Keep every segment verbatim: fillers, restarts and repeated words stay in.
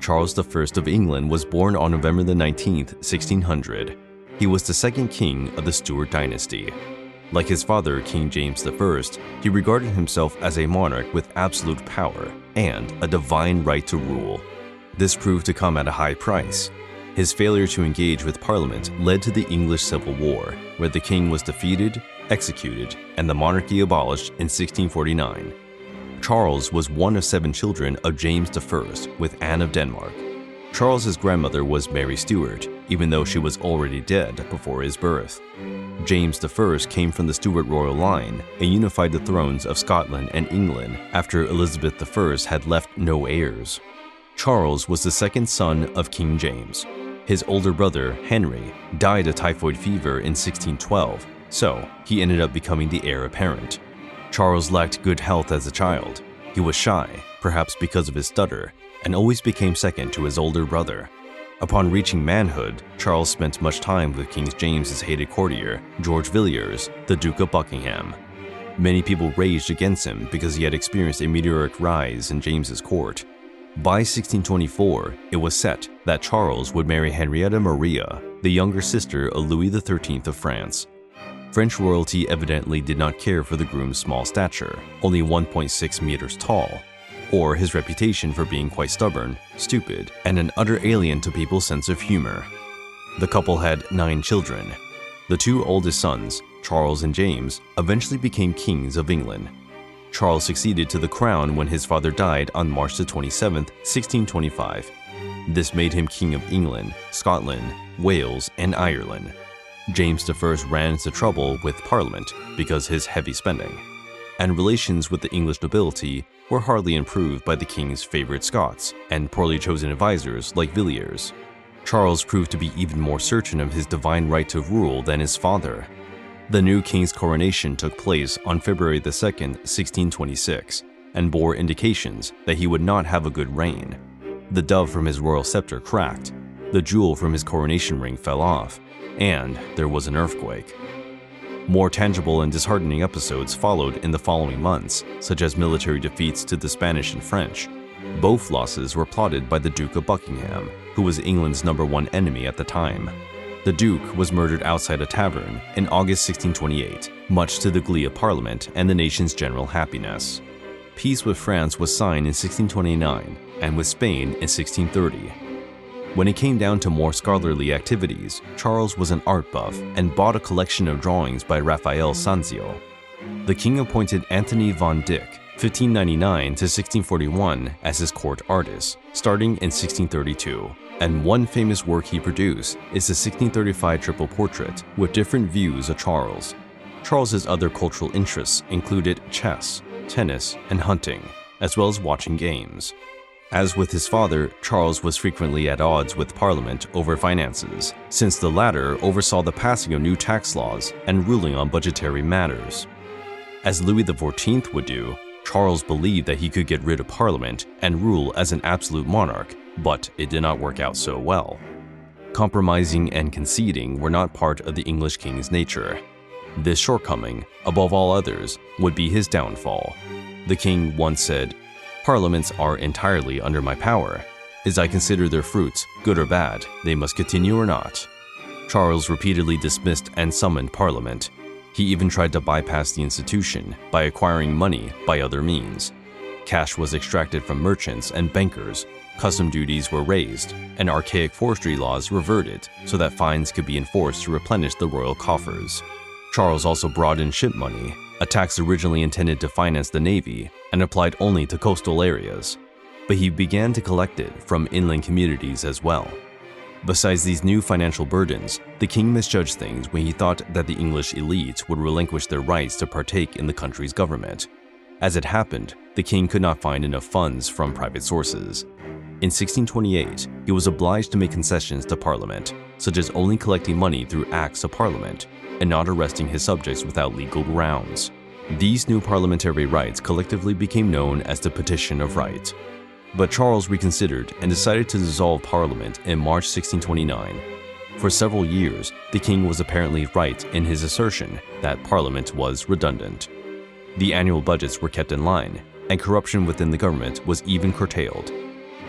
Charles the First of England was born on November the nineteenth, sixteen hundred. He was the second king of the Stuart dynasty. Like his father, King James the First, he regarded himself as a monarch with absolute power and a divine right to rule. This proved to come at a high price. His failure to engage with Parliament led to the English Civil War, where the king was defeated, executed, and the monarchy abolished in sixteen forty-nine. Charles was one of seven children of James the First with Anne of Denmark. Charles's grandmother was Mary Stuart, even though she was already dead before his birth. James the First came from the Stuart royal line and unified the thrones of Scotland and England after Elizabeth the First had left no heirs. Charles was the second son of King James. His older brother, Henry, died of typhoid fever in sixteen twelve, so he ended up becoming the heir apparent. Charles lacked good health as a child. He was shy, perhaps because of his stutter, and always became second to his older brother. Upon reaching manhood, Charles spent much time with King James's hated courtier, George Villiers, the Duke of Buckingham. Many people raged against him because he had experienced a meteoric rise in James's court. By sixteen twenty-four, it was set that Charles would marry Henrietta Maria, the younger sister of Louis the thirteenth of France. French royalty evidently did not care for the groom's small stature, only one point six meters tall, or his reputation for being quite stubborn, stupid, and an utter alien to people's sense of humor. The couple had nine children. The two oldest sons, Charles and James, eventually became kings of England. Charles succeeded to the crown when his father died on March the twenty-seventh, sixteen twenty-five. This made him King of England, Scotland, Wales, and Ireland. James the First ran into trouble with Parliament because his heavy spending, and relations with the English nobility were hardly improved by the king's favorite Scots and poorly chosen advisors like Villiers. Charles proved to be even more certain of his divine right to rule than his father. The new king's coronation took place on February the second, sixteen twenty-six, and bore indications that he would not have a good reign. The dove from his royal scepter cracked, the jewel from his coronation ring fell off, and there was an earthquake. More tangible and disheartening episodes followed in the following months, such as military defeats to the Spanish and French. Both losses were plotted by the Duke of Buckingham, who was England's number one enemy at the time. The Duke was murdered outside a tavern in August sixteen twenty-eight, much to the glee of Parliament and the nation's general happiness. Peace with France was signed in sixteen twenty-nine, and with Spain in sixteen thirty. When it came down to more scholarly activities, Charles was an art buff and bought a collection of drawings by Raphael Sanzio. The king appointed Anthony van Dyck, fifteen ninety-nine to sixteen forty-one, as his court artist, starting in sixteen thirty-two. And one famous work he produced is the sixteen thirty-five triple portrait with different views of Charles. Charles's other cultural interests included chess, tennis, and hunting, as well as watching games. As with his father, Charles was frequently at odds with Parliament over finances, since the latter oversaw the passing of new tax laws and ruling on budgetary matters. As Louis the fourteenth would do, Charles believed that he could get rid of Parliament and rule as an absolute monarch, but it did not work out so well. Compromising and conceding were not part of the English king's nature. This shortcoming, above all others, would be his downfall. The king once said, "Parliaments are entirely under my power. As I consider their fruits, good or bad, they must continue or not." Charles repeatedly dismissed and summoned Parliament. He even tried to bypass the institution by acquiring money by other means. Cash was extracted from merchants and bankers, custom duties were raised, and archaic forestry laws reverted so that fines could be enforced to replenish the royal coffers. Charles also brought in ship money, a tax originally intended to finance the navy and applied only to coastal areas, but he began to collect it from inland communities as well. Besides these new financial burdens, the king misjudged things when he thought that the English elites would relinquish their rights to partake in the country's government. As it happened, the king could not find enough funds from private sources. In sixteen twenty-eight, he was obliged to make concessions to Parliament, such as only collecting money through acts of Parliament and not arresting his subjects without legal grounds. These new parliamentary rights collectively became known as the Petition of Right. But Charles reconsidered and decided to dissolve Parliament in March sixteen twenty-nine. For several years, the king was apparently right in his assertion that Parliament was redundant. The annual budgets were kept in line, and corruption within the government was even curtailed.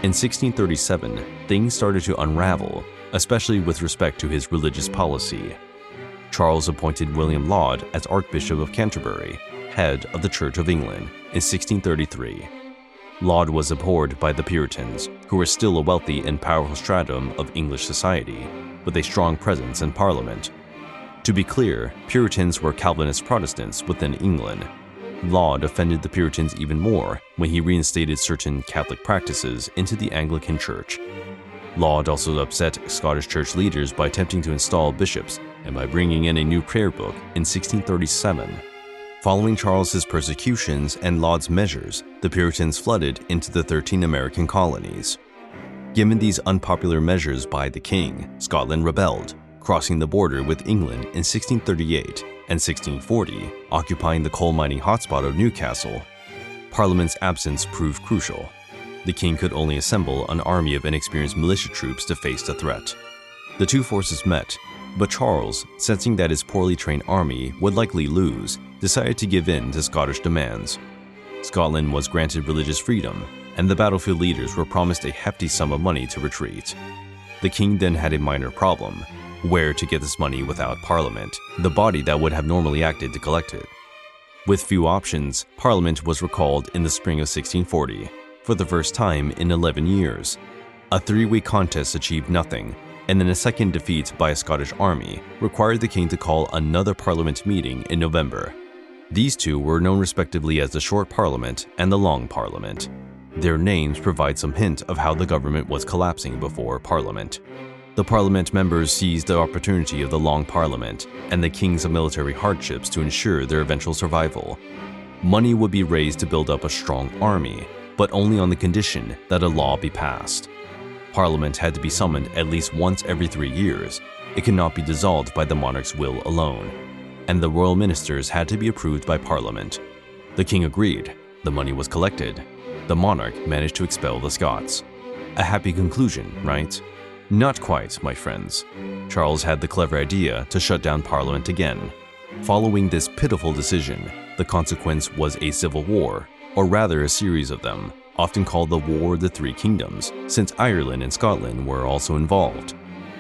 In sixteen thirty-seven, things started to unravel, especially with respect to his religious policy. Charles appointed William Laud as Archbishop of Canterbury, head of the Church of England, in sixteen thirty-three. Laud was abhorred by the Puritans, who were still a wealthy and powerful stratum of English society, with a strong presence in Parliament. To be clear, Puritans were Calvinist Protestants within England. Laud offended the Puritans even more when he reinstated certain Catholic practices into the Anglican Church. Laud also upset Scottish church leaders by attempting to install bishops and by bringing in a new prayer book in sixteen thirty-seven. Following Charles's persecutions and Laud's measures, the Puritans flooded into the thirteen American colonies. Given these unpopular measures by the king, Scotland rebelled, crossing the border with England in sixteen thirty-eight and sixteen forty, occupying the coal mining hotspot of Newcastle. Parliament's absence proved crucial. The king could only assemble an army of inexperienced militia troops to face the threat. The two forces met, but Charles, sensing that his poorly trained army would likely lose, decided to give in to Scottish demands. Scotland was granted religious freedom, and the battlefield leaders were promised a hefty sum of money to retreat. The king then had a minor problem: where to get this money without Parliament, the body that would have normally acted to collect it. With few options, Parliament was recalled in the spring of sixteen forty, for the first time in eleven years. A three-week contest achieved nothing, and then a second defeat by a Scottish army required the king to call another Parliament meeting in November. These two were known respectively as the Short Parliament and the Long Parliament. Their names provide some hint of how the government was collapsing before Parliament. The Parliament members seized the opportunity of the Long Parliament and the king's military hardships to ensure their eventual survival. Money would be raised to build up a strong army, but only on the condition that a law be passed. Parliament had to be summoned at least once every three years. It could not be dissolved by the monarch's will alone, and the royal ministers had to be approved by Parliament. The king agreed. The money was collected. The monarch managed to expel the Scots. A happy conclusion, right? Not quite, my friends. Charles had the clever idea to shut down Parliament again. Following this pitiful decision, the consequence was a civil war, or rather a series of them, often called the War of the Three Kingdoms, since Ireland and Scotland were also involved.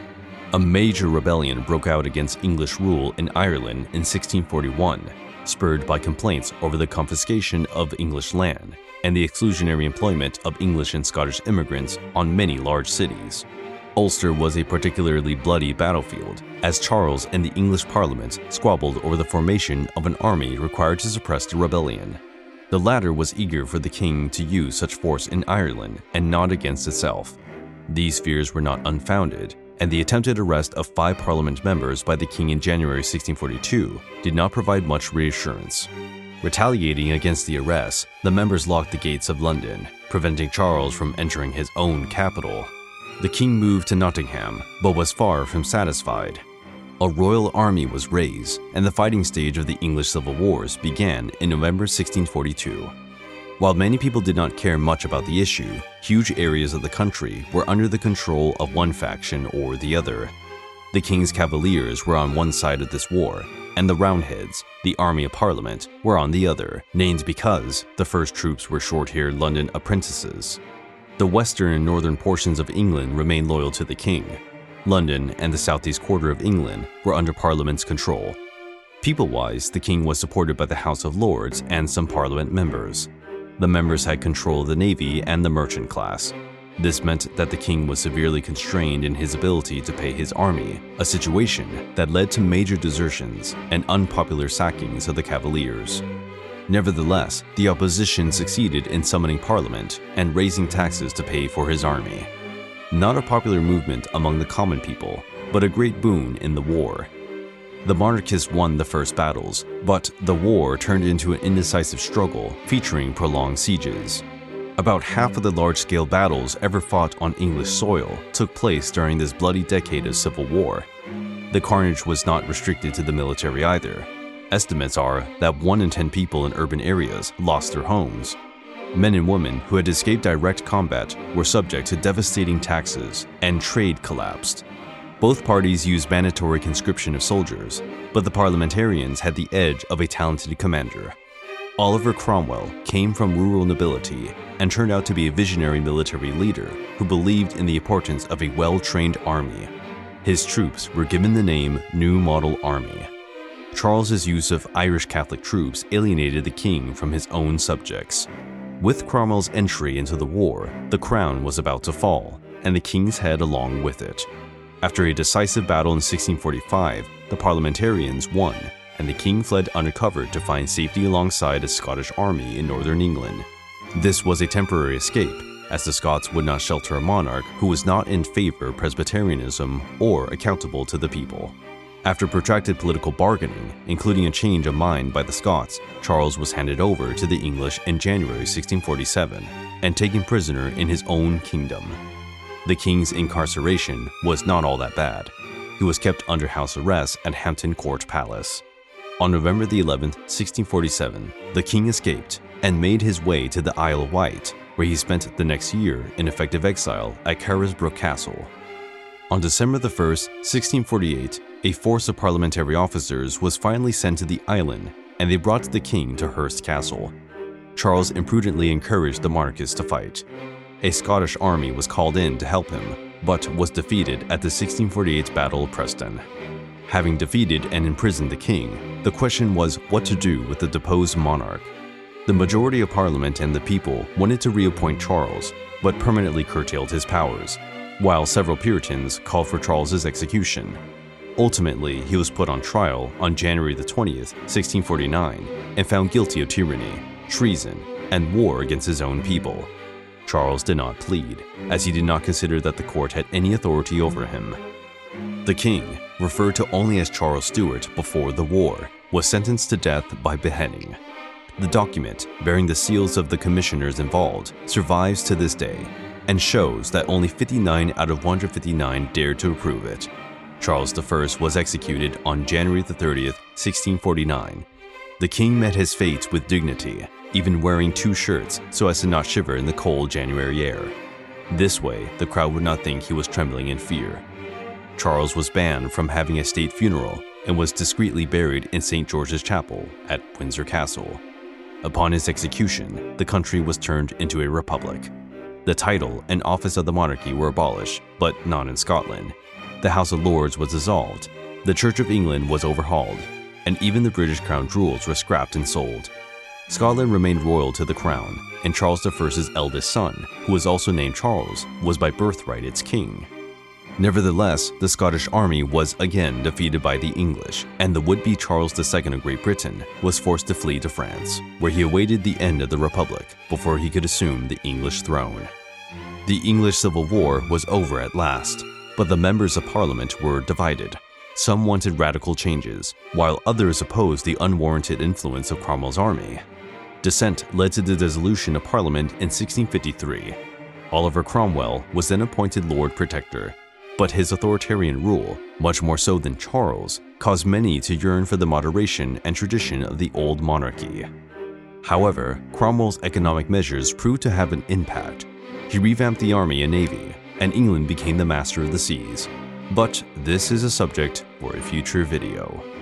A major rebellion broke out against English rule in Ireland in sixteen forty-one, spurred by complaints over the confiscation of English land and the exclusionary employment of English and Scottish immigrants on many large cities. Ulster was a particularly bloody battlefield, as Charles and the English Parliament squabbled over the formation of an army required to suppress the rebellion. The latter was eager for the king to use such force in Ireland and not against itself. These fears were not unfounded, and the attempted arrest of five Parliament members by the king in January sixteen forty-two did not provide much reassurance. Retaliating against the arrests, the members locked the gates of London, preventing Charles from entering his own capital. The king moved to Nottingham, but was far from satisfied. A royal army was raised, and the fighting stage of the English Civil Wars began in November sixteen forty-two. While many people did not care much about the issue, huge areas of the country were under the control of one faction or the other. The king's cavaliers were on one side of this war, and the Roundheads, the army of Parliament, were on the other, named because the first troops were short-haired London apprentices. The western and northern portions of England remained loyal to the king. London and the southeast quarter of England were under Parliament's control. People-wise, the king was supported by the House of Lords and some Parliament members. The members had control of the navy and the merchant class. This meant that the king was severely constrained in his ability to pay his army, a situation that led to major desertions and unpopular sackings of the Cavaliers. Nevertheless, the opposition succeeded in summoning Parliament and raising taxes to pay for his army. Not a popular movement among the common people, but a great boon in the war. The monarchists won the first battles, but the war turned into an indecisive struggle featuring prolonged sieges. About half of the large-scale battles ever fought on English soil took place during this bloody decade of civil war. The carnage was not restricted to the military either. Estimates are that one in ten people in urban areas lost their homes. Men and women who had escaped direct combat were subject to devastating taxes, and trade collapsed. Both parties used mandatory conscription of soldiers, but the parliamentarians had the edge of a talented commander. Oliver Cromwell came from rural nobility and turned out to be a visionary military leader who believed in the importance of a well-trained army. His troops were given the name New Model Army. Charles's use of Irish Catholic troops alienated the king from his own subjects. With Cromwell's entry into the war, the crown was about to fall, and the king's head along with it. After a decisive battle in sixteen forty-five, the parliamentarians won, and the king fled undercover to find safety alongside a Scottish army in northern England. This was a temporary escape, as the Scots would not shelter a monarch who was not in favor of Presbyterianism or accountable to the people. After protracted political bargaining, including a change of mind by the Scots, Charles was handed over to the English in January sixteen forty-seven and taken prisoner in his own kingdom. The king's incarceration was not all that bad. He was kept under house arrest at Hampton Court Palace. On November the eleventh, sixteen forty-seven, the king escaped and made his way to the Isle of Wight, where he spent the next year in effective exile at Carisbrooke Castle. On December the first, sixteen forty-eight, a force of parliamentary officers was finally sent to the island, and they brought the king to Hurst Castle. Charles imprudently encouraged the monarchists to fight. A Scottish army was called in to help him, but was defeated at the sixteen forty-eight Battle of Preston. Having defeated and imprisoned the king, the question was what to do with the deposed monarch. The majority of Parliament and the people wanted to reappoint Charles, but permanently curtailed his powers, while several Puritans called for Charles's execution. Ultimately, he was put on trial on January the twentieth, sixteen forty-nine, and found guilty of tyranny, treason, and war against his own people. Charles did not plead, as he did not consider that the court had any authority over him. The king, referred to only as Charles Stuart before the war, was sentenced to death by beheading. The document, bearing the seals of the commissioners involved, survives to this day, and shows that only fifty-nine out of one hundred fifty-nine dared to approve it. Charles the First was executed on January the thirtieth, sixteen forty-nine. The king met his fate with dignity, even wearing two shirts so as to not shiver in the cold January air. This way, the crowd would not think he was trembling in fear. Charles was banned from having a state funeral and was discreetly buried in Saint George's Chapel at Windsor Castle. Upon his execution, the country was turned into a republic. The title and office of the monarchy were abolished, but not in Scotland. The House of Lords was dissolved, the Church of England was overhauled, and even the British crown jewels were scrapped and sold. Scotland remained royal to the crown, and Charles the First's eldest son, who was also named Charles, was by birthright its king. Nevertheless, the Scottish army was again defeated by the English, and the would-be Charles the Second of Great Britain was forced to flee to France, where he awaited the end of the Republic before he could assume the English throne. The English Civil War was over at last, but the members of Parliament were divided. Some wanted radical changes, while others opposed the unwarranted influence of Cromwell's army. Dissent led to the dissolution of Parliament in sixteen fifty-three. Oliver Cromwell was then appointed Lord Protector, but his authoritarian rule, much more so than Charles, caused many to yearn for the moderation and tradition of the old monarchy. However, Cromwell's economic measures proved to have an impact. He revamped the army and navy, and England became the master of the seas. But this is a subject for a future video.